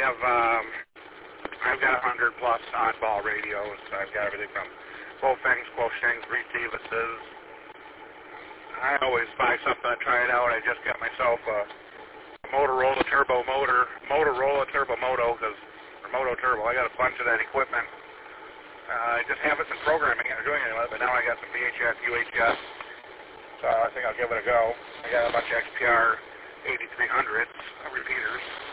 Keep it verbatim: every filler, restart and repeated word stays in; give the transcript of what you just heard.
have, um, I've got one hundred plus oddball radios. I've got everything from Bofengs, Quoshings, Receivuses. I always buy something and try it out. I just got myself a Motorola Turbo Motor, Motorola Turbo Moto, because, or Moto Turbo. I got a bunch of that equipment. Uh, I just haven't been programming it or doing anything with it, but now I got some V H S, U H S, so I think I'll give it a go. I got a bunch of X P R eighty-three hundreds repeaters.